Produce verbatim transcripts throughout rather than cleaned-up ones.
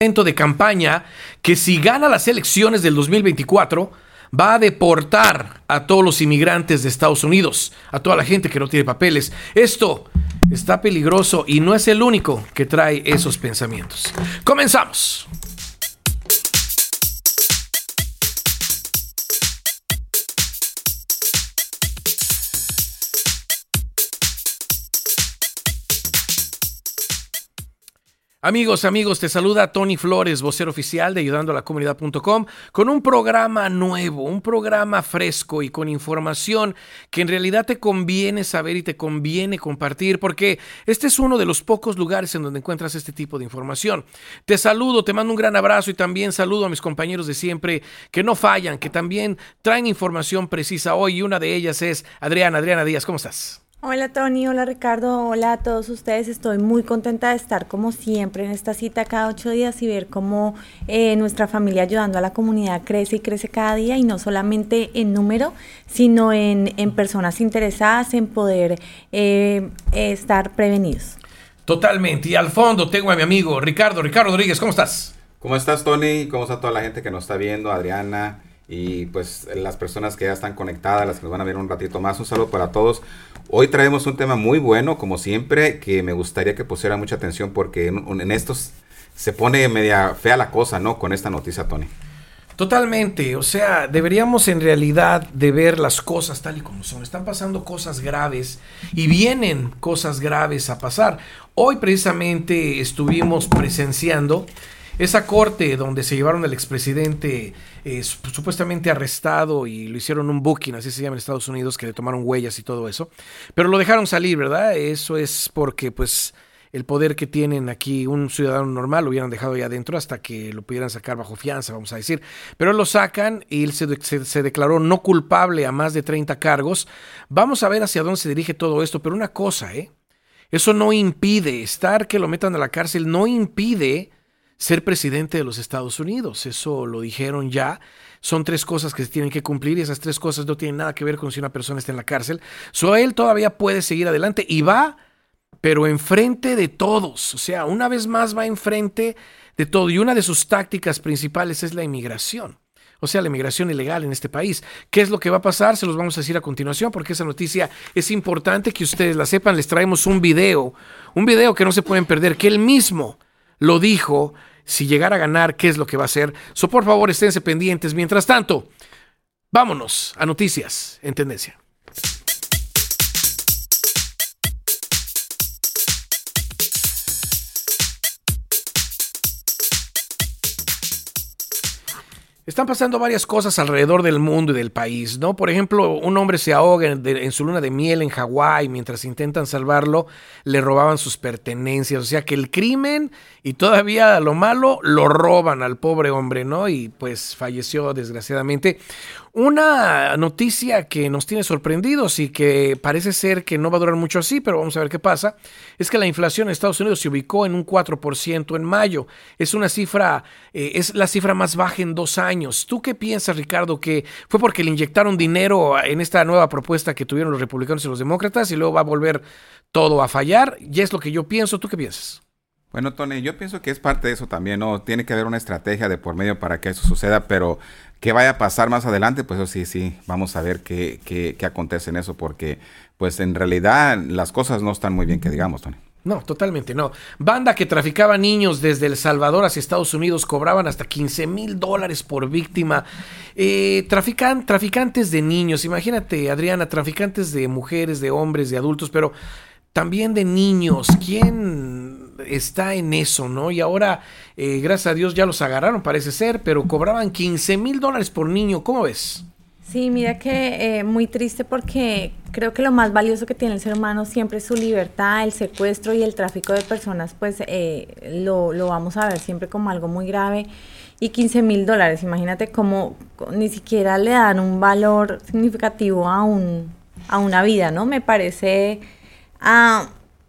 De campaña que si gana las elecciones del dos mil veinticuatro va a deportar a todos los inmigrantes de Estados Unidos, a toda la gente que no tiene papeles. Esto está peligroso y no es el único que trae esos pensamientos. Comenzamos. Amigos, amigos, te saluda Tony Flores, vocero oficial de ayudando a la comunidad punto com, con un programa nuevo, un programa fresco y con información que en realidad te conviene saber y te conviene compartir, porque este es uno de los pocos lugares en donde encuentras este tipo de información. Te saludo, te mando un gran abrazo y también saludo a mis compañeros de siempre que no fallan, que también traen información precisa hoy, y una de ellas es Adriana. Adriana Díaz, ¿cómo estás? Hola Tony, hola Ricardo, hola a todos ustedes. Estoy muy contenta de estar como siempre en esta cita cada ocho días y ver cómo eh, nuestra familia ayudando a la comunidad crece y crece cada día, y no solamente en número, sino en, en personas interesadas en poder eh, eh, estar prevenidos. Totalmente. Y al fondo tengo a mi amigo Ricardo. Ricardo Rodríguez, ¿cómo estás? ¿Cómo estás, Tony? ¿Cómo está toda la gente que nos está viendo? Adriana y pues las personas que ya están conectadas, las que nos van a ver un ratito más. Un saludo para todos. Hoy traemos un tema muy bueno, como siempre, que me gustaría que pusieran mucha atención porque en, en estos se pone media fea la cosa, ¿no? Con esta noticia, Tony. Totalmente, o sea, deberíamos en realidad de ver las cosas tal y como son. Están pasando cosas graves y vienen cosas graves a pasar. Hoy precisamente estuvimos presenciando esa corte donde se llevaron al expresidente eh, supuestamente arrestado y lo hicieron un booking, así se llama en Estados Unidos, que le tomaron huellas y todo eso. Pero lo dejaron salir, ¿verdad? Eso es porque pues el poder que tienen aquí un ciudadano normal lo hubieran dejado ahí adentro hasta que lo pudieran sacar bajo fianza, vamos a decir. Pero lo sacan y él se, se, se declaró no culpable a más de treinta cargos. Vamos a ver hacia dónde se dirige todo esto, pero una cosa, ¿eh? Eso no impide, estar que lo metan a la cárcel no impide ser presidente de los Estados Unidos. Eso lo dijeron ya. Son tres cosas que se tienen que cumplir y esas tres cosas no tienen nada que ver con si una persona está en la cárcel. So, él todavía puede seguir adelante y va, pero enfrente de todos. O sea, una vez más va enfrente de todo. Y una de sus tácticas principales es la inmigración. O sea, la inmigración ilegal en este país. ¿Qué es lo que va a pasar? Se los vamos a decir a continuación porque esa noticia es importante que ustedes la sepan. Les traemos un video, un video que no se pueden perder, que él mismo lo dijo. Si llegara a ganar, ¿qué es lo que va a hacer? So, por favor, esténse pendientes. Mientras tanto, vámonos a noticias en tendencia. Están pasando varias cosas alrededor del mundo y del país, ¿no? Por ejemplo, un hombre se ahoga en, de, en su luna de miel en Hawái. Mientras intentan salvarlo, le robaban sus pertenencias. O sea que el crimen y todavía lo malo lo roban al pobre hombre, ¿no? Y pues falleció desgraciadamente. Una noticia que nos tiene sorprendidos y que parece ser que no va a durar mucho así, pero vamos a ver qué pasa, es que la inflación en Estados Unidos se ubicó en un cuatro por ciento en mayo. Es una cifra, eh, es la cifra más baja en dos años. ¿Tú qué piensas, Ricardo? ¿Que fue porque le inyectaron dinero en esta nueva propuesta que tuvieron los republicanos y los demócratas y luego va a volver todo a fallar? Y es lo que yo pienso. ¿Tú qué piensas? Bueno, Tony, yo pienso que es parte de eso también, ¿no? Tiene que haber una estrategia de por medio para que eso suceda, pero ¿qué vaya a pasar más adelante? Pues eso sí, sí, vamos a ver qué, qué, qué acontece en eso, porque pues en realidad las cosas no están muy bien que digamos, Tony. No, totalmente no. Banda que traficaba niños desde El Salvador hacia Estados Unidos cobraban hasta quince mil dólares por víctima. Eh, trafican, traficantes de niños, imagínate, Adriana, traficantes de mujeres, de hombres, de adultos, pero también de niños. ¿Quién está en eso, no? Y ahora, eh, gracias a Dios, ya los agarraron, parece ser, pero cobraban quince mil dólares por niño. ¿Cómo ves? Sí, mira que eh, muy triste porque creo que lo más valioso que tiene el ser humano siempre es su libertad. El secuestro y el tráfico de personas, pues eh, lo, lo vamos a ver siempre como algo muy grave. Y quince mil dólares, imagínate cómo ni siquiera le dan un valor significativo a, un, a una vida, ¿no? Me parece uh,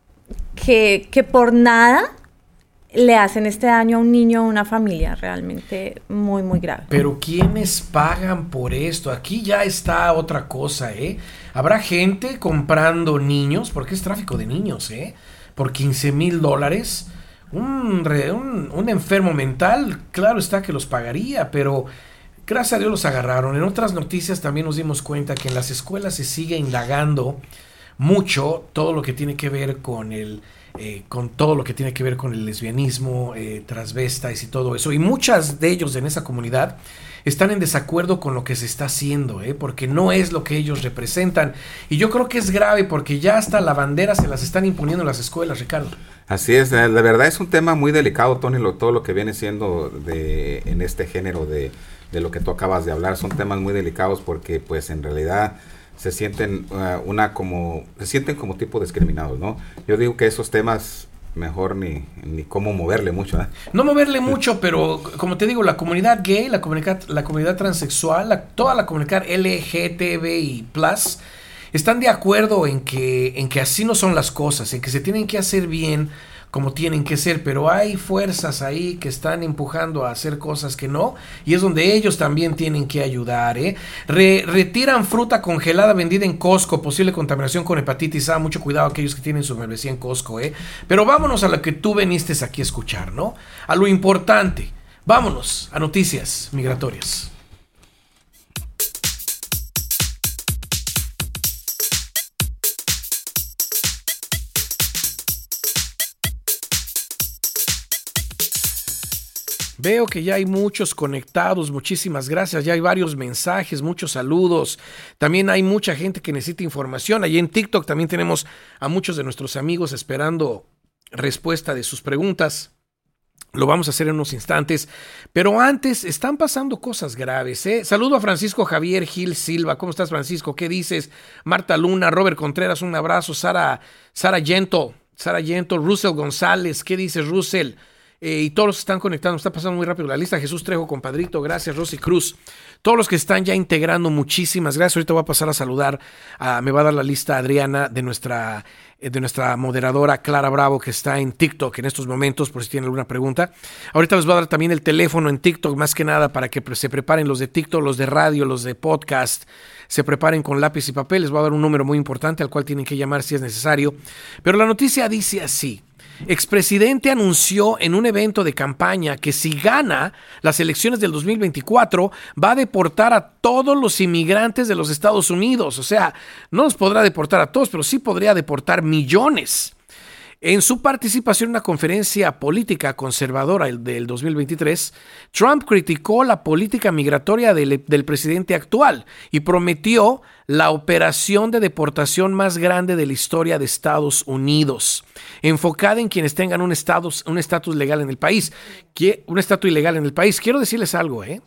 que, que por nada le hacen este daño a un niño o a una familia, realmente muy, muy grave. Pero ¿quiénes pagan por esto? Aquí ya está otra cosa, ¿eh? Habrá gente comprando niños, porque es tráfico de niños, ¿eh? Por quince mil dólares. un, un, un enfermo mental, claro está que los pagaría, pero gracias a Dios los agarraron. En otras noticias también nos dimos cuenta que en las escuelas se sigue indagando mucho todo lo que tiene que ver con el eh, con todo lo que tiene que ver con el lesbianismo, eh, transvestis y todo eso. Y muchas de ellos en esa comunidad están en desacuerdo con lo que se está haciendo, ¿eh? Porque no es lo que ellos representan. Y yo creo que es grave porque ya hasta la bandera se las están imponiendo en las escuelas, Ricardo. Así es, la verdad es un tema muy delicado, Tony, lo, todo lo que viene siendo de, en este género de, de lo que tú acabas de hablar. Son temas muy delicados porque pues en realidad se sienten uh, una como se sienten como tipo discriminados, ¿no? Yo digo que esos temas mejor ni, ni cómo moverle mucho, ¿eh? No moverle mucho, pero como te digo, la comunidad gay, la comunidad, la comunidad transexual, la, toda la comunidad L G T B I plus, están de acuerdo en que, en que así no son las cosas, en que se tienen que hacer bien como tienen que ser, pero hay fuerzas ahí que están empujando a hacer cosas que no, y es donde ellos también tienen que ayudar, ¿eh? Re, retiran fruta congelada vendida en Costco, posible contaminación con hepatitis A, mucho cuidado aquellos que tienen su membresía en Costco, ¿eh? Pero vámonos a lo que tú viniste aquí a escuchar, ¿no? A lo importante. Vámonos a noticias migratorias. Veo que ya hay muchos conectados, muchísimas gracias, ya hay varios mensajes, muchos saludos, también hay mucha gente que necesita información, allí en TikTok también tenemos a muchos de nuestros amigos esperando respuesta de sus preguntas, lo vamos a hacer en unos instantes, pero antes están pasando cosas graves, ¿eh? Saludo a Francisco Javier Gil Silva, ¿cómo estás Francisco? ¿Qué dices? Marta Luna, Robert Contreras, un abrazo, Sara, Sara Gento, Sara Gento, Russell González, ¿qué dices Russell? Eh, y todos los que están conectando, está pasando muy rápido la lista. Jesús Trejo, compadrito, gracias. Rosy Cruz, todos los que están ya integrando, muchísimas gracias. Ahorita voy a pasar a saludar, a, me va a dar la lista Adriana de nuestra, de nuestra moderadora Clara Bravo, que está en TikTok en estos momentos, por si tienen alguna pregunta. Ahorita les voy a dar también el teléfono en TikTok, más que nada para que se preparen los de TikTok, los de radio, los de podcast, se preparen con lápiz y papel. Les voy a dar un número muy importante al cual tienen que llamar si es necesario. Pero la noticia dice así. Expresidente anunció en un evento de campaña que si gana las elecciones del dos mil veinticuatro va a deportar a todos los inmigrantes de los Estados Unidos. O sea, no los podrá deportar a todos, pero sí podría deportar millones. En su participación en una conferencia política conservadora del dos mil veintitrés, Trump criticó la política migratoria del, del presidente actual y prometió la operación de deportación más grande de la historia de Estados Unidos, enfocada en quienes tengan un estatus, un estatus legal en el país, que, un estatus ilegal en el país. Quiero decirles algo, ¿eh?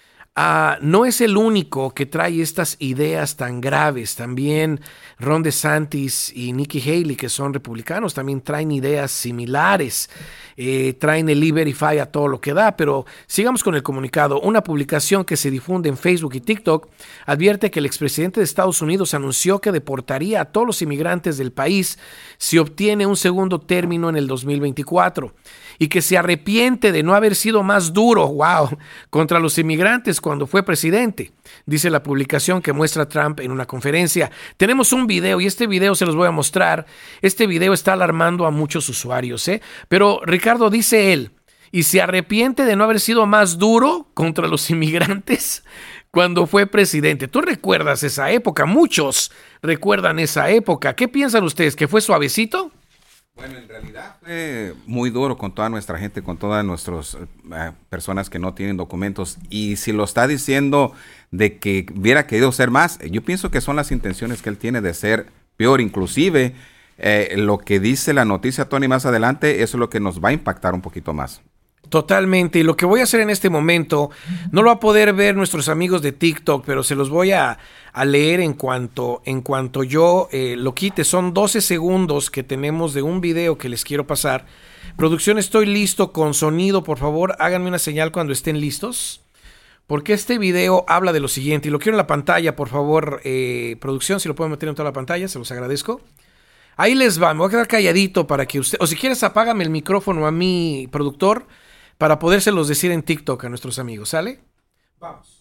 Uh, no es el único que trae estas ideas tan graves. También Ron DeSantis y Nikki Haley, que son republicanos, también traen ideas similares. Eh, traen el E-Verify a todo lo que da, pero sigamos con el comunicado. Una publicación que se difunde en Facebook y TikTok advierte que el expresidente de Estados Unidos anunció que deportaría a todos los inmigrantes del país si obtiene un segundo término en el dos mil veinticuatro. Y que se arrepiente de no haber sido más duro, wow, contra los inmigrantes cuando fue presidente, dice la publicación que muestra a Trump en una conferencia. Tenemos un video y este video se los voy a mostrar. Este video está alarmando a muchos usuarios, ¿eh? Pero Ricardo, dice él, y se arrepiente de no haber sido más duro contra los inmigrantes cuando fue presidente. ¿Tú recuerdas esa época? Muchos recuerdan esa época. ¿Qué piensan ustedes? ¿Que fue suavecito? Bueno, en realidad fue muy duro con toda nuestra gente, con todas nuestras uh, personas que no tienen documentos. Y si lo está diciendo de que hubiera querido ser más, yo pienso que son las intenciones que él tiene de ser peor. Inclusive, eh, lo que dice la noticia, Tony, más adelante, eso es lo que nos va a impactar un poquito más. Totalmente, y lo que voy a hacer en este momento no lo va a poder ver nuestros amigos de TikTok, pero se los voy a, a leer en cuanto, en cuanto yo eh, lo quite. Son doce segundos que tenemos de un video que les quiero pasar. Producción, estoy listo con sonido, por favor, háganme una señal cuando estén listos, porque este video habla de lo siguiente, y lo quiero en la pantalla, por favor, eh, producción, si lo pueden meter en toda la pantalla, se los agradezco. Ahí les va, me voy a quedar calladito para que usted, o si quieres apágame el micrófono a mi productor, para podérselos decir en TikTok a nuestros amigos, ¿sale? Vamos.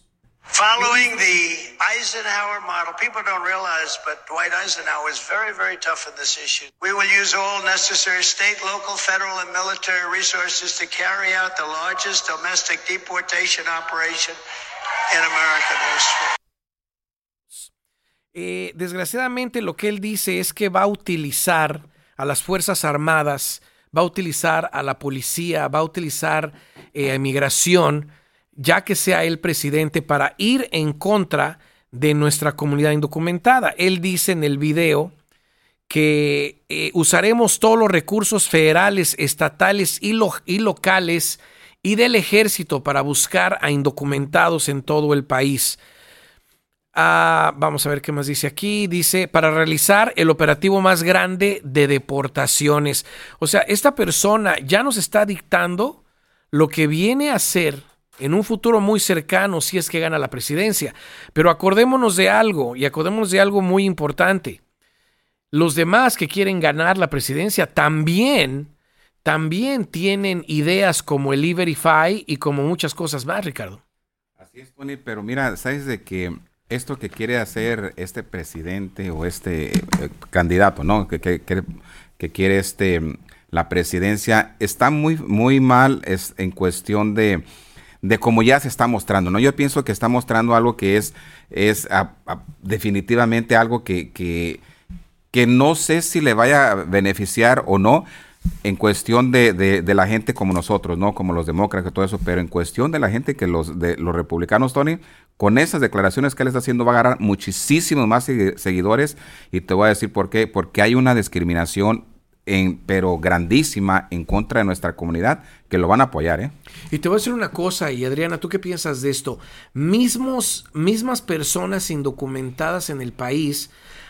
Following the Eisenhower model, people don't realize, but Dwight Eisenhower was very, very tough on this issue. We will use all necessary state, local, federal, and military resources to carry out the largest domestic deportation operation in American history. Eh, desgraciadamente lo que él dice es que va a utilizar a las Fuerzas Armadas, va a utilizar a la policía, va a utilizar eh, a inmigración, ya que sea el presidente, para ir en contra de nuestra comunidad indocumentada. Él dice en el video que eh, usaremos todos los recursos federales, estatales y, lo, y locales y del ejército para buscar a indocumentados en todo el país. Ah, vamos a ver qué más dice aquí. Dice, para realizar el operativo más grande de deportaciones. O sea, esta persona ya nos está dictando lo que viene a hacer en un futuro muy cercano si es que gana la presidencia. Pero acordémonos de algo, y acordémonos de algo muy importante. Los demás que quieren ganar la presidencia también, también tienen ideas como el E-Verify y como muchas cosas más, Ricardo. Así es, Tony, pero mira, sabes de que esto que quiere hacer este presidente o este eh, candidato, ¿no? Que, que, que, que quiere este la presidencia, está muy, muy mal es, en cuestión de de cómo ya se está mostrando, ¿no? Yo pienso que está mostrando algo que es, es a, a, definitivamente algo que, que, que no sé si le vaya a beneficiar o no en cuestión de, de, de la gente como nosotros, ¿no? Como los demócratas y todo eso, pero en cuestión de la gente que los, de, los republicanos, Tony, con esas declaraciones que él está haciendo va a agarrar muchísimos más seguidores, y te voy a decir por qué, porque hay una discriminación En, pero grandísima en contra de nuestra comunidad, que lo van a apoyar, ¿eh? Y te voy a decir una cosa, y Adriana, ¿tú qué piensas de esto? Mismos, mismas personas indocumentadas en el país,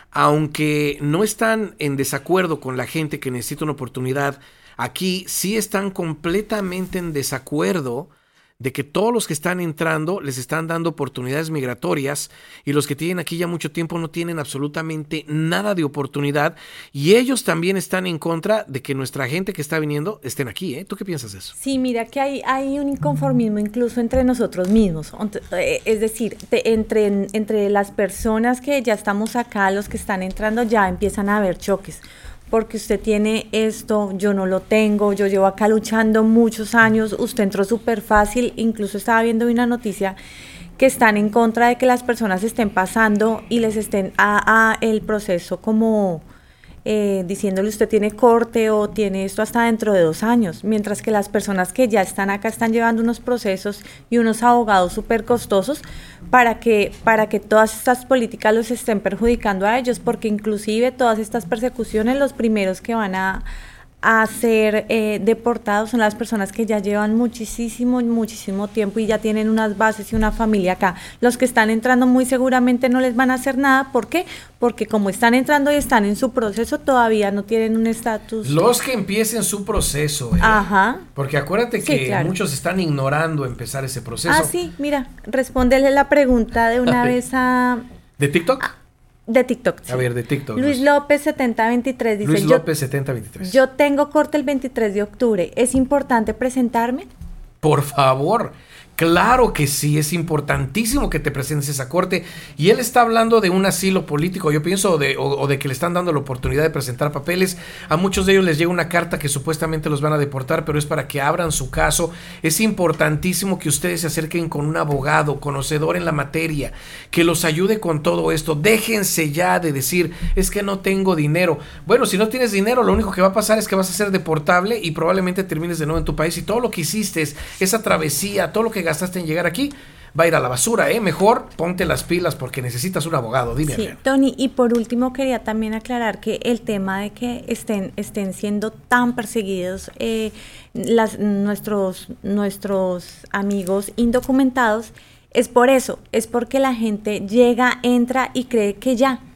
aunque no están en desacuerdo con la gente que necesita una oportunidad, aquí sí están completamente en desacuerdo de que todos los que están entrando les están dando oportunidades migratorias, y los que tienen aquí ya mucho tiempo no tienen absolutamente nada de oportunidad, y ellos también están en contra de que nuestra gente que está viniendo estén aquí, ¿eh? ¿Tú qué piensas de eso? Sí, mira que hay, hay un inconformismo incluso entre nosotros mismos, es decir, te, entre, entre las personas que ya estamos acá, los que están entrando, ya empiezan a haber choques. Porque usted tiene esto, yo no lo tengo, yo llevo acá luchando muchos años, usted entró súper fácil. Incluso estaba viendo una noticia que están en contra de que las personas estén pasando y les estén a, a el proceso como eh, diciéndole usted tiene corte o tiene esto hasta dentro de dos años, mientras que las personas que ya están acá están llevando unos procesos y unos abogados súper costosos para que, para que todas estas políticas los estén perjudicando a ellos, porque inclusive todas estas persecuciones, los primeros que van a, a ser eh, deportados son las personas que ya llevan muchísimo, muchísimo tiempo y ya tienen unas bases y una familia acá. Los que están entrando muy seguramente no les van a hacer nada. ¿Por qué? Porque como están entrando y están en su proceso, todavía no tienen un estatus. Los que empiecen su proceso, ¿eh? Ajá. Porque acuérdate que sí, claro, muchos están ignorando empezar ese proceso. Ah, sí, mira, respóndele la pregunta de una vez a... ¿De TikTok? A, de TikTok. Sí. A ver, de TikTok. Luis López setenta veintitrés dice... Luis López setenta veintitrés. Yo tengo corte el veintitrés de octubre. ¿Es importante presentarme? Por favor. Claro que sí, es importantísimo que te presentes esa corte. Y él está hablando de un asilo político, yo pienso, de, o, o de que le están dando la oportunidad de presentar papeles. A muchos de ellos les llega una carta que supuestamente los van a deportar, pero es para que abran su caso. Es importantísimo que ustedes se acerquen con un abogado conocedor en la materia, que los ayude con todo esto. Déjense ya de decir, es que no tengo dinero. Bueno, si no tienes dinero, lo único que va a pasar es que vas a ser deportable y probablemente termines de nuevo en tu país. Y todo lo que hiciste, esa travesía, todo lo que gastaste en llegar aquí, va a ir a la basura, ¿eh? Mejor ponte las pilas porque necesitas un abogado. Dime. Sí, Tony, y por último quería también aclarar que el tema de que estén, estén siendo tan perseguidos eh, las, nuestros, nuestros amigos indocumentados es por eso, es porque la gente llega, entra y cree que ya, que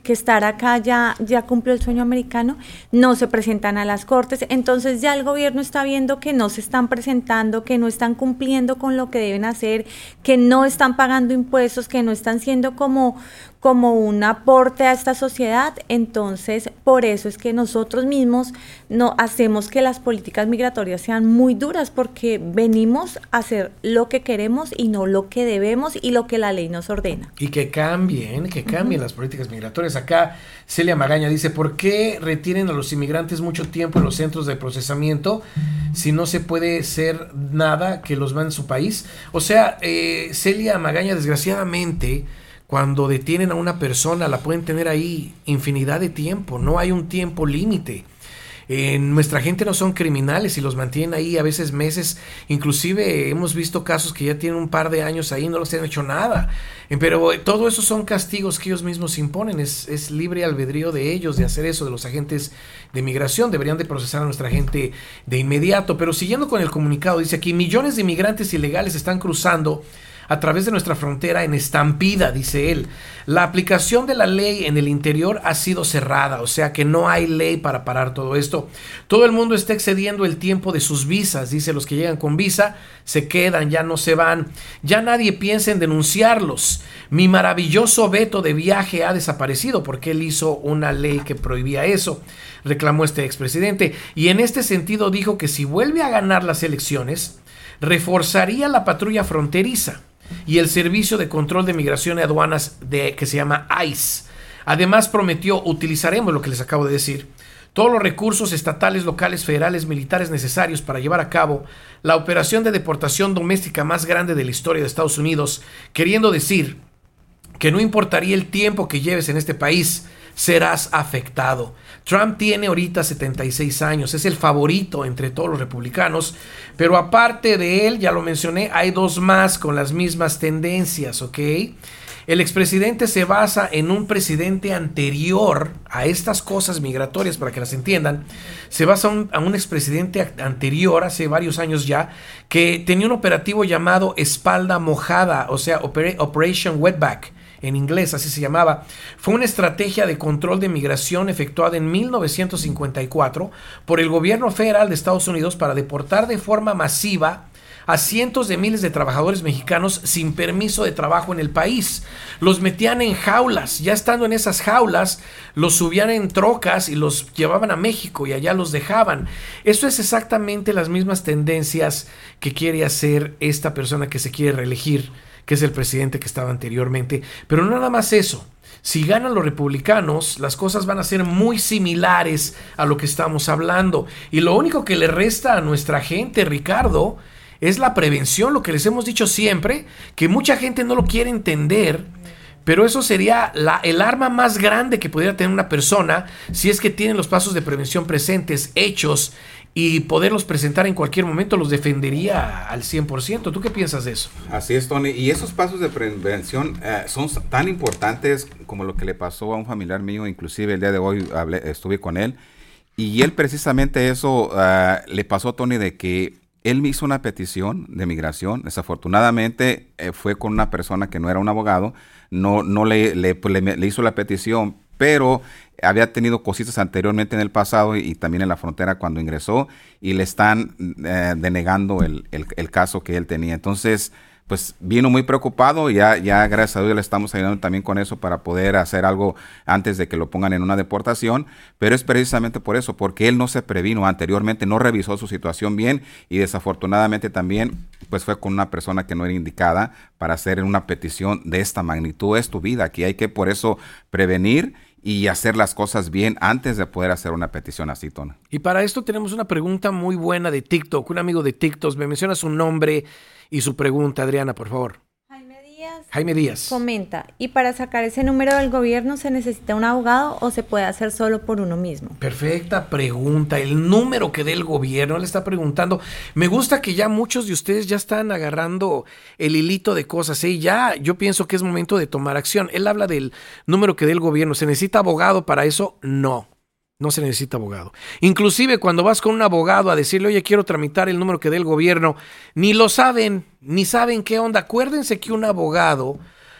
que estar acá ya, ya cumplió el sueño americano, no se presentan a las cortes, entonces ya el gobierno está viendo que no se están presentando, que no están cumpliendo con lo que deben hacer, que no están pagando impuestos, que no están siendo como, como un aporte a esta sociedad. Entonces por eso es que nosotros mismos no hacemos que las políticas migratorias sean muy duras, porque venimos a hacer lo que queremos y no lo que debemos y lo que la ley nos ordena. Y que cambien, que cambien uh-huh. las políticas migratorias. Acá Celia Magaña dice, ¿por qué retienen a los inmigrantes mucho tiempo en los centros de procesamiento si no se puede hacer nada que los mande a su país? O sea, eh, Celia Magaña, desgraciadamente, cuando detienen a una persona, la pueden tener ahí infinidad de tiempo, no hay un tiempo límite. Eh, nuestra gente no son criminales y los mantienen ahí a veces meses, inclusive hemos visto casos que ya tienen un par de años ahí y no les han hecho nada, eh, pero eh, todo eso son castigos que ellos mismos imponen, es, es libre albedrío de ellos de hacer eso, de los agentes de migración, deberían de procesar a nuestra gente de inmediato. Pero siguiendo con el comunicado, dice aquí, millones de inmigrantes ilegales están cruzando a través de nuestra frontera en estampida, dice él. La aplicación de la ley en el interior ha sido cerrada, o sea que no hay ley para parar todo esto. Todo el mundo está excediendo el tiempo de sus visas, dice, los que llegan con visa se quedan, ya no se van. Ya nadie piensa en denunciarlos. Mi maravilloso veto de viaje ha desaparecido porque él hizo una ley que prohibía eso, reclamó este expresidente. Y en este sentido dijo que si vuelve a ganar las elecciones, reforzaría la patrulla fronteriza y el servicio de control de migración y aduanas de, que se llama ICE. Además prometió, utilizaremos lo que les acabo de decir, todos los recursos estatales, locales, federales, militares necesarios para llevar a cabo la operación de deportación doméstica más grande de la historia de Estados Unidos, queriendo decir que no importaría el tiempo que lleves en este país, serás afectado. Trump tiene ahorita setenta y seis años, es el favorito entre todos los republicanos, pero aparte de él, ya lo mencioné, hay dos más con las mismas tendencias, ¿ok? El expresidente se basa en un presidente anterior a estas cosas migratorias, para que las entiendan. Se basa un, a un expresidente anterior, hace varios años ya, que tenía un operativo llamado Espalda Mojada, o sea, Operation Wetback, en inglés, así se llamaba. Fue una estrategia de control de migración efectuada en mil novecientos cincuenta y cuatro por el gobierno federal de Estados Unidos para deportar de forma masiva a cientos de miles de trabajadores mexicanos sin permiso de trabajo en el país. Los metían en jaulas, ya estando en esas jaulas, los subían en trocas y los llevaban a México y allá los dejaban. Eso es exactamente las mismas tendencias que quiere hacer esta persona que se quiere reelegir, que es el presidente que estaba anteriormente. Pero no nada más eso. Si ganan los republicanos, las cosas van a ser muy similares a lo que estamos hablando. Y lo único que le resta a nuestra gente, Ricardo, es la prevención, lo que les hemos dicho siempre, que mucha gente no lo quiere entender, pero eso sería la, el arma más grande que pudiera tener una persona si es que tiene los pasos de prevención presentes, hechos, y poderlos presentar en cualquier momento los defendería al cien por ciento. ¿Tú qué piensas de eso? Así es, Tony. Y esos pasos de prevención eh, son tan importantes como lo que le pasó a un familiar mío. Inclusive el día de hoy hablé, estuve con él. Y él precisamente eso uh, le pasó, Tony, de que él me hizo una petición de migración. Desafortunadamente eh, fue con una persona que no era un abogado. No, no le, le, pues, le, le hizo la petición, pero había tenido cositas anteriormente en el pasado y, y también en la frontera cuando ingresó, y le están eh, denegando el, el, el caso que él tenía. Entonces, pues vino muy preocupado. Ya, ya gracias a Dios le estamos ayudando también con eso para poder hacer algo antes de que lo pongan en una deportación, pero es precisamente por eso, porque él no se previno anteriormente, no revisó su situación bien, y desafortunadamente también pues fue con una persona que no era indicada para hacer una petición de esta magnitud. Es tu vida, aquí hay que por eso prevenir y hacer las cosas bien antes de poder hacer una petición así, Tona. Y para esto tenemos una pregunta muy buena de TikTok. Un amigo de TikTok me menciona su nombre y su pregunta, Adriana, por favor. Jaime Díaz. Jaime Díaz. Comenta, ¿y para sacar ese número del gobierno se necesita un abogado o se puede hacer solo por uno mismo? Perfecta pregunta. El número que dé el gobierno, le está preguntando. Me gusta que ya muchos de ustedes ya están agarrando el hilito de cosas, ¿eh? Ya yo pienso que es momento de tomar acción. Él habla del número que dé el gobierno. ¿Se necesita abogado para eso? No. No se necesita abogado. Inclusive cuando vas con un abogado a decirle, oye, quiero tramitar el número que dé el gobierno, ni lo saben, ni saben qué onda. Acuérdense que un abogado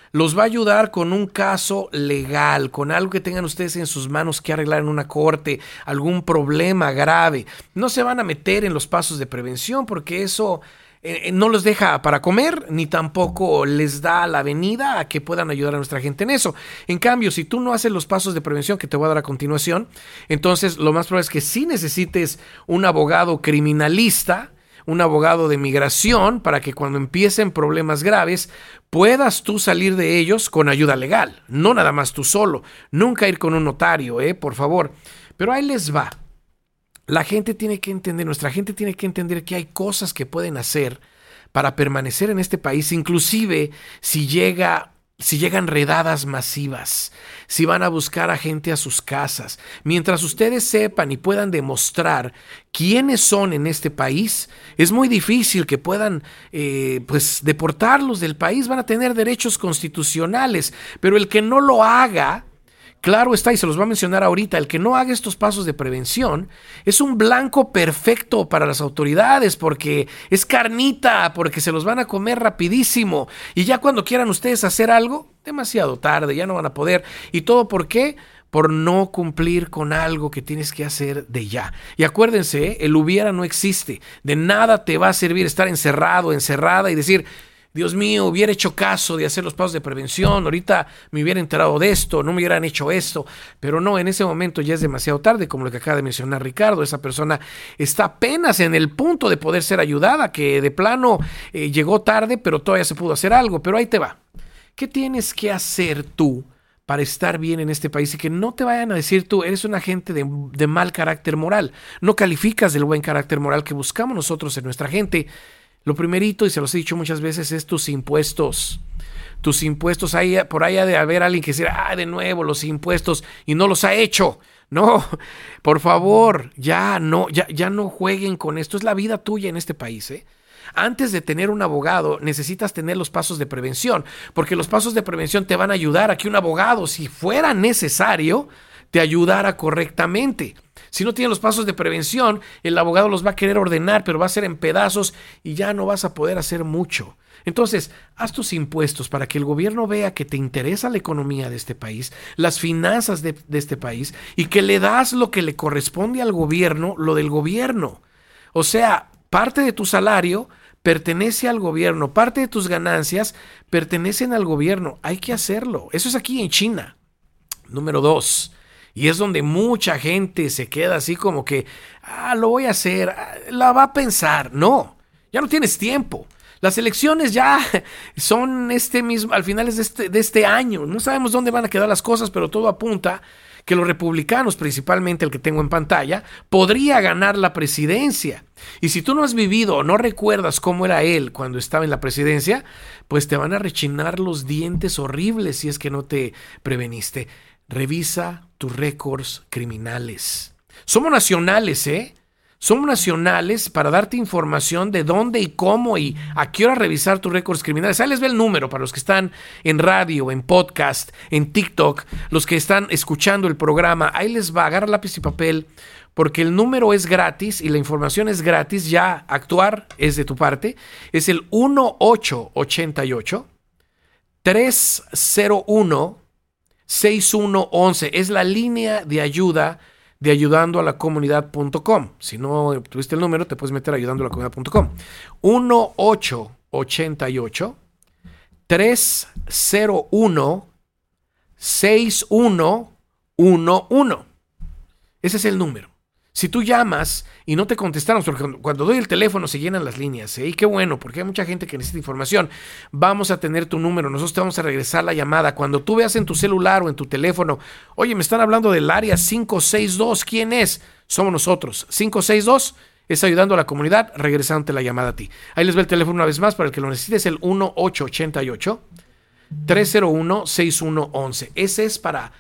los va a ayudar con un caso legal, con algo que tengan ustedes en sus manos que arreglar en una corte, algún problema grave. No se van a meter en los pasos de prevención porque eso eh, no los deja para comer, ni tampoco les da la venida a que puedan ayudar a nuestra gente en eso. En cambio, si tú no haces los pasos de prevención que te voy a dar a continuación, entonces lo más probable es que sí necesites un abogado criminalista, un abogado de migración, para que cuando empiecen problemas graves puedas tú salir de ellos con ayuda legal, no nada más tú solo, nunca ir con un notario, eh, por favor. Pero ahí les va. La gente tiene que entender, nuestra gente tiene que entender que hay cosas que pueden hacer para permanecer en este país, inclusive si llega Si llegan redadas masivas, si van a buscar a gente a sus casas, mientras ustedes sepan y puedan demostrar quiénes son en este país, es muy difícil que puedan eh, pues deportarlos del país. Van a tener derechos constitucionales, pero el que no lo haga, claro está, y se los va a mencionar ahorita, el que no haga estos pasos de prevención es un blanco perfecto para las autoridades porque es carnita, porque se los van a comer rapidísimo y ya cuando quieran ustedes hacer algo, demasiado tarde, ya no van a poder. ¿Y todo por qué? Por no cumplir con algo que tienes que hacer de ya. Y acuérdense, ¿eh? El hubiera no existe. De nada te va a servir estar encerrado, encerrada y decir: Dios mío, hubiera hecho caso de hacer los pasos de prevención, ahorita me hubiera enterado de esto, no me hubieran hecho esto. Pero no, en ese momento ya es demasiado tarde, como lo que acaba de mencionar Ricardo. Esa persona está apenas en el punto de poder ser ayudada, que de plano eh, llegó tarde, pero todavía se pudo hacer algo. Pero ahí te va. ¿Qué tienes que hacer tú para estar bien en este país y que no te vayan a decir tú eres un agente de, de mal carácter moral? No calificas del buen carácter moral que buscamos nosotros en nuestra gente. Lo primerito, y se los he dicho muchas veces, es tus impuestos. Tus impuestos, ahí, por ahí ha de haber alguien que diga: ah, de nuevo los impuestos, y no los ha hecho. No, por favor, ya no, ya, ya no jueguen con esto. Es la vida tuya en este país, ¿eh? Antes de tener un abogado, necesitas tener los pasos de prevención, porque los pasos de prevención te van a ayudar a que un abogado, si fuera necesario, te ayudara correctamente. Si no tienes los pasos de prevención, el abogado los va a querer ordenar, pero va a ser en pedazos y ya no vas a poder hacer mucho. Entonces, haz tus impuestos para que el gobierno vea que te interesa la economía de este país, las finanzas de, de este país, y que le das lo que le corresponde al gobierno, lo del gobierno. O sea, parte de tu salario pertenece al gobierno, parte de tus ganancias pertenecen al gobierno. Hay que hacerlo. Eso es aquí en China. Número dos. Y es donde mucha gente se queda así como que, ah, lo voy a hacer, la va a pensar. No, ya no tienes tiempo. Las elecciones ya son este mismo, al finales de este, de este año. No sabemos dónde van a quedar las cosas, pero todo apunta que los republicanos, principalmente el que tengo en pantalla, podría ganar la presidencia. Y si tú no has vivido o no recuerdas cómo era él cuando estaba en la presidencia, pues te van a rechinar los dientes horribles si es que no te preveniste. Revisa tus récords criminales. Somos nacionales, ¿eh? Somos nacionales para darte información de dónde y cómo y a qué hora revisar tus récords criminales. Ahí les ve el número para los que están en radio, en podcast, en TikTok, los que están escuchando el programa. Ahí les va, agarra lápiz y papel, porque el número es gratis y la información es gratis. Ya actuar es de tu parte. Es el uno ocho ocho ocho, tres cero uno, seis uno once. Es la línea de ayuda de ayudando a la comunidad punto com. Si no tuviste el número, te puedes meter a ayudando a la comunidad punto com. uno ocho ocho ocho, tres cero uno, seis uno uno uno. Ese es el número. Si tú llamas y no te contestaron, porque cuando doy el teléfono se llenan las líneas, ¿eh? Y qué bueno, porque hay mucha gente que necesita información. Vamos a tener tu número, nosotros te vamos a regresar la llamada. Cuando tú veas en tu celular o en tu teléfono, oye, me están hablando del área cinco seis dos, ¿quién es? Somos nosotros. cinco seis dos es ayudando a la comunidad, regresándote la llamada a ti. Ahí les ve el teléfono una vez más, para el que lo necesite es el uno ocho ocho ocho, tres cero uno, seis uno once. Ese es para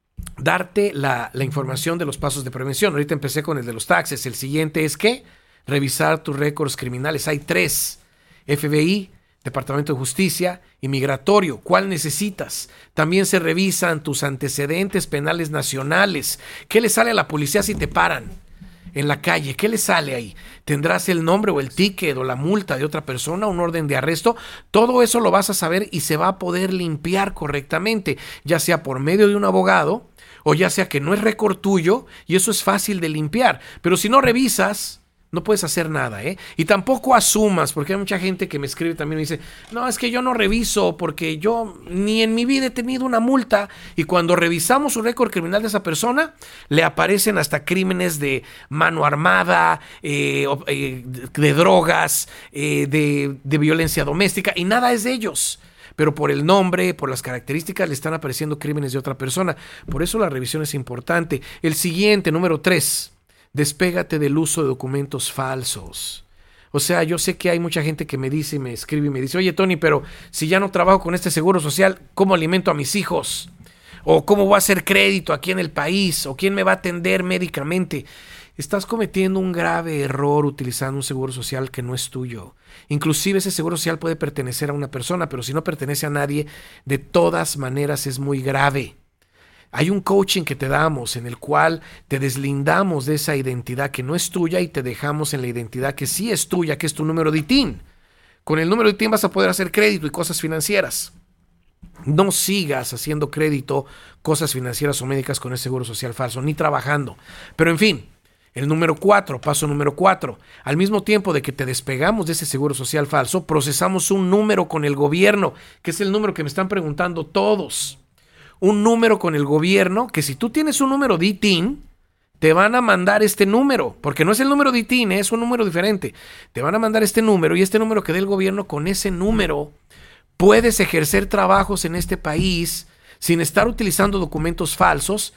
darte la, la información de los pasos de prevención. Ahorita empecé con el de los taxes. El siguiente es que revisar tus récords criminales. Hay tres: F B I, Departamento de Justicia y Migratorio. ¿Cuál necesitas? También se revisan tus antecedentes penales nacionales. ¿Qué le sale a la policía si te paran? en la calle, ¿qué le sale ahí? ¿Tendrás el nombre o el ticket o la multa de otra persona, un orden de arresto? Todo eso lo vas a saber y se va a poder limpiar correctamente, ya sea por medio de un abogado o ya sea que no es récord tuyo y eso es fácil de limpiar. Pero si no revisas, no puedes hacer nada, ¿eh? Y tampoco asumas, porque hay mucha gente que me escribe también y me dice, no, es que yo no reviso porque yo ni en mi vida he tenido una multa. Y cuando revisamos un récord criminal de esa persona, le aparecen hasta crímenes de mano armada, eh, eh, de drogas, eh, de, de violencia doméstica, y nada es de ellos. Pero por el nombre, por las características, le están apareciendo crímenes de otra persona. Por eso la revisión es importante. El siguiente, número tres. Despégate del uso de documentos falsos. O sea, yo sé que hay mucha gente que me dice, me escribe y me dice, oye, Tony, pero si ya no trabajo con este seguro social, ¿cómo alimento a mis hijos? ¿O cómo voy a hacer crédito aquí en el país? ¿O quién me va a atender médicamente? Estás cometiendo un grave error utilizando un seguro social que no es tuyo. Inclusive ese seguro social puede pertenecer a una persona, pero si no pertenece a nadie, de todas maneras es muy grave. Hay un coaching que te damos en el cual te deslindamos de esa identidad que no es tuya y te dejamos en la identidad que sí es tuya, que es tu número de I T I N. Con el número de I T I N vas a poder hacer crédito y cosas financieras. No sigas haciendo crédito, cosas financieras o médicas con el seguro social falso, ni trabajando. Pero en fin, el número cuatro, paso número cuatro. Al mismo tiempo de que te despegamos de ese seguro social falso, procesamos un número con el gobierno, que es el número que me están preguntando todos. Un número con el gobierno, que si tú tienes un número de I T I N, te van a mandar este número, porque no es el número de I T I N, es un número diferente. Te van a mandar este número y este número que dé el gobierno, con ese número puedes ejercer trabajos en este país sin estar utilizando documentos falsos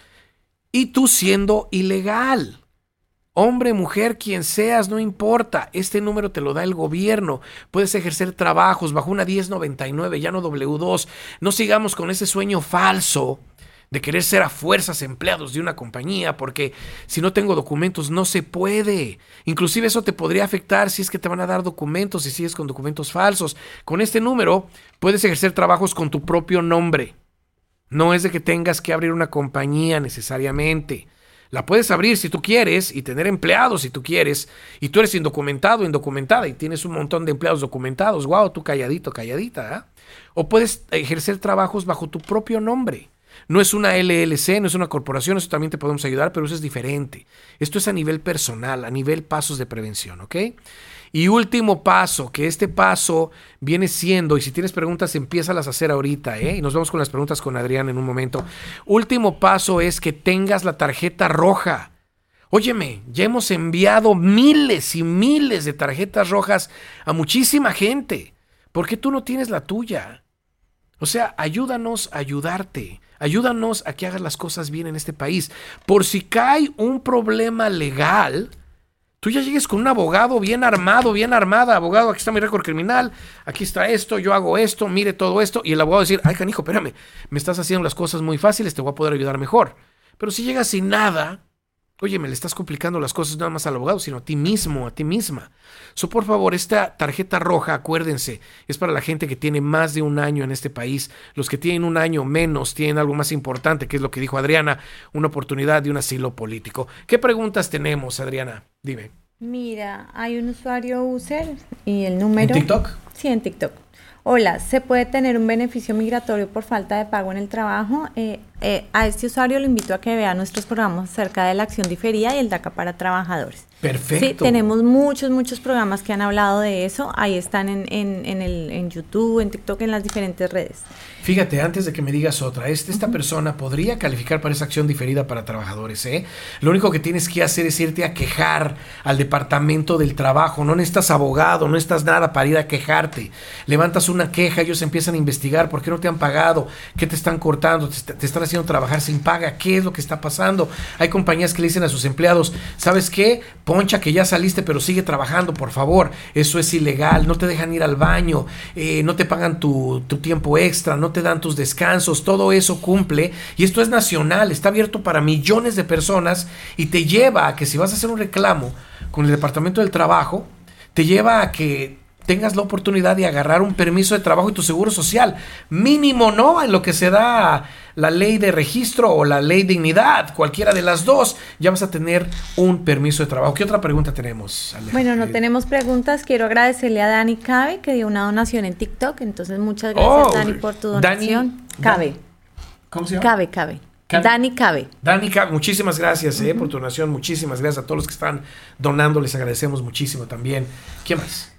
y tú siendo ilegal. Hombre, mujer, quien seas, no importa. Este número te lo da el gobierno. Puedes ejercer trabajos bajo una diez noventa y nueve, ya no doble u dos. No sigamos con ese sueño falso de querer ser a fuerzas empleados de una compañía, porque si no tengo documentos no se puede. Inclusive eso te podría afectar si es que te van a dar documentos y sigues con documentos falsos. Con este número puedes ejercer trabajos con tu propio nombre. No es de que tengas que abrir una compañía necesariamente. La puedes abrir si tú quieres y tener empleados si tú quieres, y tú eres indocumentado o indocumentada y tienes un montón de empleados documentados. Wow, tú calladito, calladita, ¿eh? O puedes ejercer trabajos bajo tu propio nombre. No es una L L C, no es una corporación, eso también te podemos ayudar, pero eso es diferente. Esto es a nivel personal, a nivel pasos de prevención, ¿ok? Y último paso, que este paso viene siendo, y si tienes preguntas, empiézalas a hacer ahorita, ¿eh? Y nos vamos con las preguntas con Adrián en un momento. Último paso es que tengas la tarjeta roja. Óyeme, ya hemos enviado miles y miles de tarjetas rojas a muchísima gente. ¿Por qué tú no tienes la tuya? O sea, ayúdanos a ayudarte. Ayúdanos a que hagas las cosas bien en este país. Por si cae un problema legal, tú ya llegues con un abogado bien armado, bien armada. Abogado, aquí está mi récord criminal, aquí está esto, yo hago esto, mire todo esto. Y el abogado decir, ay, canijo, espérame, me estás haciendo las cosas muy fáciles, te voy a poder ayudar mejor. Pero si llegas sin nada, oye, me le estás complicando las cosas no nada más al abogado, sino a ti mismo, a ti misma. So, por favor, esta tarjeta roja, acuérdense, es para la gente que tiene más de un año en este país. Los que tienen un año menos tienen algo más importante, que es lo que dijo Adriana, una oportunidad de un asilo político. ¿Qué preguntas tenemos, Adriana? Dime. Mira, hay un usuario user y el número... ¿En TikTok? Sí, en TikTok. Hola, ¿se puede tener un beneficio migratorio por falta de pago en el trabajo? Eh, eh, a este usuario lo invito a que vea nuestros programas acerca de la acción diferida y el DACA para trabajadores. Perfecto. Sí, tenemos muchos, muchos programas que han hablado de eso. Ahí están en, en, en, el, en YouTube, en TikTok, en las diferentes redes. Fíjate, antes de que me digas otra, este, esta persona podría calificar para esa acción diferida para trabajadores, ¿eh? Lo único que tienes que hacer es irte a quejar al departamento del trabajo. No necesitas abogado, no necesitas nada para ir a quejarte. Levantas una queja, ellos empiezan a investigar por qué no te han pagado, qué te están cortando, te, te están haciendo trabajar sin paga, qué es lo que está pasando. Hay compañías que le dicen a sus empleados, ¿sabes qué? Poncha que ya saliste, pero sigue trabajando, por favor. Eso es ilegal, no te dejan ir al baño, eh, no te pagan tu, tu tiempo extra, no te dan tus descansos, todo eso cumple, y esto es nacional, está abierto para millones de personas y te lleva a que si vas a hacer un reclamo con el Departamento del Trabajo, te lleva a que tengas la oportunidad de agarrar un permiso de trabajo y tu seguro social. Mínimo, ¿no? En lo que se da la ley de registro o la ley de dignidad, cualquiera de las dos, ya vas a tener un permiso de trabajo. ¿Qué otra pregunta tenemos, Aleja? Bueno, no tenemos preguntas. Quiero agradecerle a Dani Cabe, que dio una donación en TikTok. Entonces, muchas gracias, Oh, Dani, por tu donación. Dani- Cabe. ¿Cómo se llama? Cabe, Cabe. Cabe. Dani Cabe. Dani, muchísimas gracias eh, por tu donación, muchísimas gracias a todos los que están donando, les agradecemos muchísimo también. ¿Qué más?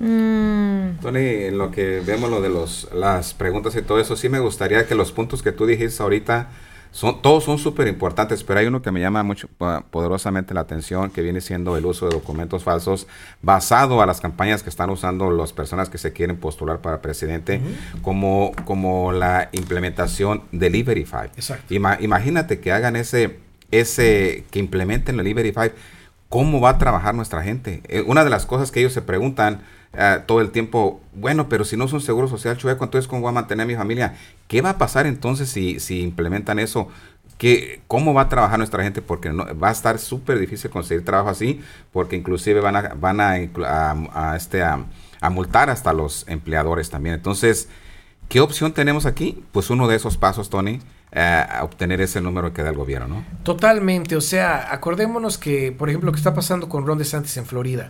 Mm, Tony, en lo que vemos lo de los, las preguntas y todo eso, sí me gustaría que los puntos que tú dijiste ahorita, son, todos son súper importantes, pero hay uno que me llama mucho po- poderosamente la atención, que viene siendo el uso de documentos falsos basado a las campañas que están usando las personas que se quieren postular para presidente, uh-huh. como, como la implementación del E-Verify. Exacto. Ima, imagínate que hagan ese, ese, que implementen el E-Verify. ¿Cómo va a trabajar nuestra gente? Eh, una de las cosas que ellos se preguntan uh, todo el tiempo, bueno, pero si no es un seguro social chueco, entonces ¿cómo voy a mantener a mi familia? ¿Qué va a pasar entonces si, si implementan eso? ¿Qué, ¿Cómo va a trabajar nuestra gente? Porque no, va a estar súper difícil conseguir trabajo así, porque inclusive van a, van a, a, a, este, a, a multar hasta los empleadores también. Entonces, ¿qué opción tenemos aquí? Pues uno de esos pasos, Tony, Uh, a obtener ese número que da el gobierno, ¿no? Totalmente, o sea, acordémonos que, por ejemplo, lo que está pasando con Ron DeSantis en Florida,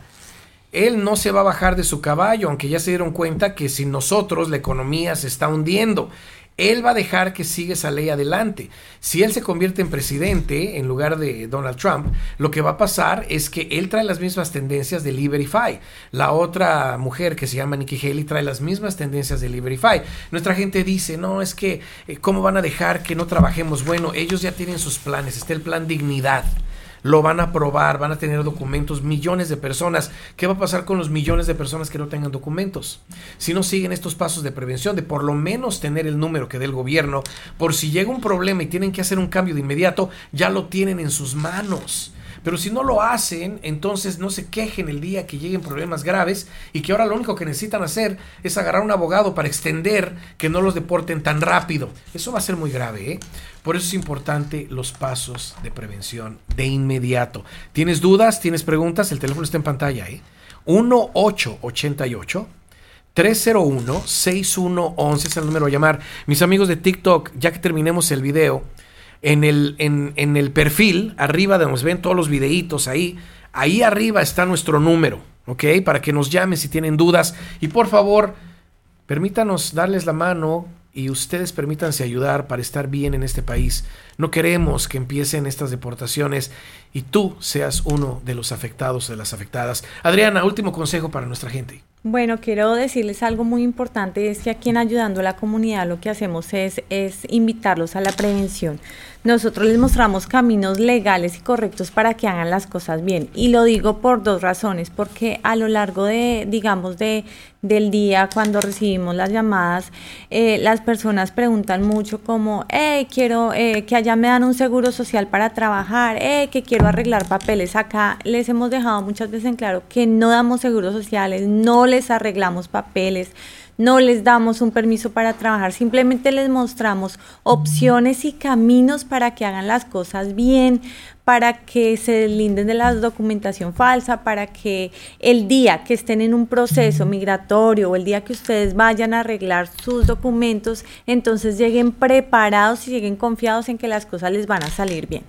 él no se va a bajar de su caballo, aunque ya se dieron cuenta que sin nosotros la economía se está hundiendo. Él va a dejar que siga esa ley adelante. Si él se convierte en presidente en lugar de Donald Trump, lo que va a pasar es que él trae las mismas tendencias del E-Verify. La otra mujer que se llama Nikki Haley trae las mismas tendencias del E-Verify. Nuestra gente dice, no, es que eh, ¿cómo van a dejar que no trabajemos? Bueno, ellos ya tienen sus planes. Está el plan Dignidad. Lo van a aprobar, van a tener documentos, millones de personas. ¿Qué va a pasar con los millones de personas que no tengan documentos? Si no siguen estos pasos de prevención, de por lo menos tener el número que dé el gobierno, por si llega un problema y tienen que hacer un cambio de inmediato, ya lo tienen en sus manos. Pero si no lo hacen, entonces no se quejen el día que lleguen problemas graves y que ahora lo único que necesitan hacer es agarrar un abogado para extender que no los deporten tan rápido. Eso va a ser muy grave, ¿eh? Por eso es importante los pasos de prevención de inmediato. ¿Tienes dudas? ¿Tienes preguntas? El teléfono está en pantalla, ¿eh? uno ocho ocho ocho tres cero uno seis uno once es el número a llamar. Mis amigos de TikTok, ya que terminemos el video, En el, en, en el perfil, arriba donde nos ven todos los videitos ahí, ahí arriba está nuestro número, ¿ok? Para que nos llamen si tienen dudas. Y por favor, permítanos darles la mano y ustedes permítanse ayudar para estar bien en este país. No queremos que empiecen estas deportaciones y tú seas uno de los afectados o de las afectadas. Adriana, último consejo para nuestra gente. Bueno, quiero decirles algo muy importante, es que aquí en Ayudando a la Comunidad lo que hacemos es, es invitarlos a la prevención. Nosotros les mostramos caminos legales y correctos para que hagan las cosas bien. Y lo digo por dos razones, porque a lo largo de, digamos, de, del día, cuando recibimos las llamadas, eh, las personas preguntan mucho como, hey, quiero eh, que allá me dan un seguro social para trabajar, hey, que quiero arreglar papeles. Acá les hemos dejado muchas veces en claro que no damos seguros sociales, no les arreglamos papeles, no les damos un permiso para trabajar, simplemente les mostramos opciones y caminos para que hagan las cosas bien, para que se deslinden de la documentación falsa, para que el día que estén en un proceso migratorio o el día que ustedes vayan a arreglar sus documentos, entonces lleguen preparados y lleguen confiados en que las cosas les van a salir bien.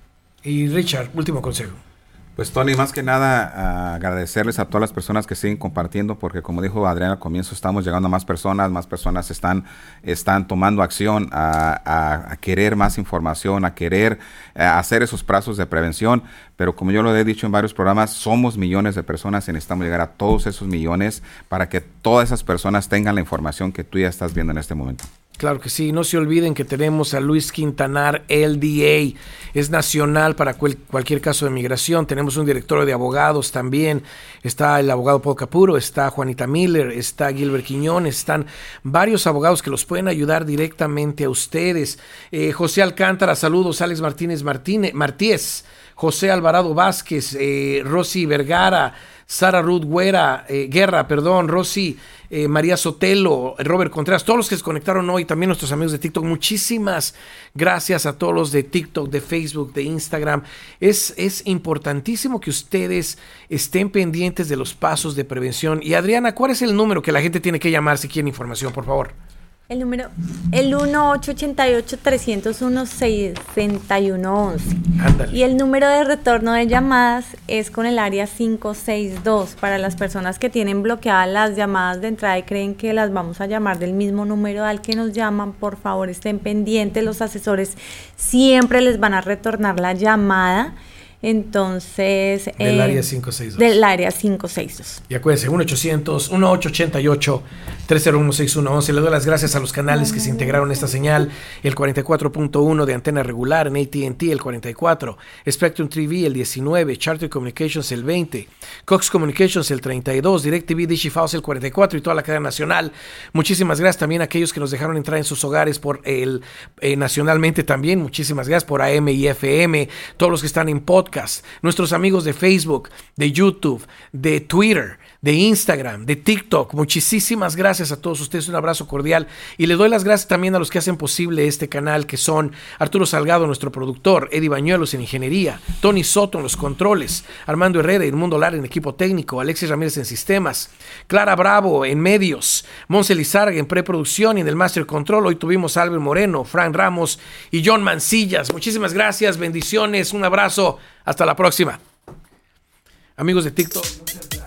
Y Richard, último consejo. Pues Tony, más que nada uh, agradecerles a todas las personas que siguen compartiendo, porque como dijo Adriana al comienzo, estamos llegando a más personas, más personas están, están tomando acción a, a, a querer más información, a querer uh, hacer esos pasos de prevención, pero como yo lo he dicho en varios programas, somos millones de personas y necesitamos llegar a todos esos millones para que todas esas personas tengan la información que tú ya estás viendo en este momento. Claro que sí, no se olviden que tenemos a Luis Quintanar, L D A, es nacional para cual, cualquier caso de migración, tenemos un directorio de abogados también, está el abogado Paul Capuro, está Juanita Miller, está Gilbert Quiñones, están varios abogados que los pueden ayudar directamente a ustedes. Eh, José Alcántara, saludos, Alex Martínez Martínez Martínez. José Alvarado Vázquez, eh, Rosy Vergara, Sara Ruth Guerra, eh, Guerra, perdón, Rosy, eh, María Sotelo, Robert Contreras, todos los que se conectaron hoy, también nuestros amigos de TikTok, muchísimas gracias a todos los de TikTok, de Facebook, de Instagram. Es, es importantísimo que ustedes estén pendientes de los pasos de prevención. Y Adriana, ¿cuál es el número que la gente tiene que llamar si quiere información, por favor? El número, el uno ocho ocho ocho, tres cero uno, seis uno uno uno. Ándale. Y el número de retorno de llamadas es con el área cinco seis dos. Para las personas que tienen bloqueadas las llamadas de entrada y creen que las vamos a llamar del mismo número al que nos llaman, por favor estén pendientes. Los asesores siempre les van a retornar la llamada. Entonces, del eh, área cinco seis dos. Del área cinco seis dos. Y acuérdense, uno ochocientos, uno ocho ocho, tres cero uno, seis uno uno uno. Le doy las gracias a los canales que se integraron en esta señal. El cuarenta y cuatro punto uno de antena regular en A T and T, el cuarenta y cuatro. Spectrum T V, el diecinueve. Charter Communications, el veinte. Cox Communications, el treinta y dos. DirecTV, Dish y Faust, el cuarenta y cuatro. Y toda la cadena nacional. Muchísimas gracias también a aquellos que nos dejaron entrar en sus hogares por el eh, nacionalmente también. Muchísimas gracias por A M y F M. Todos los que están en podcast. Nuestros amigos de Facebook, de YouTube, de Twitter, de Instagram, de TikTok. Muchísimas gracias a todos ustedes. Un abrazo cordial. Y le doy las gracias también a los que hacen posible este canal, que son Arturo Salgado, nuestro productor, Eddie Bañuelos en ingeniería, Tony Soto en los controles, Armando Herrera y Mundo Lara en equipo técnico, Alexis Ramírez en sistemas, Clara Bravo en medios, Monse Lizarga en preproducción y en el Master Control. Hoy tuvimos a Albert Moreno, Frank Ramos y John Mancillas. Muchísimas gracias, bendiciones, un abrazo. Hasta la próxima. Amigos de TikTok.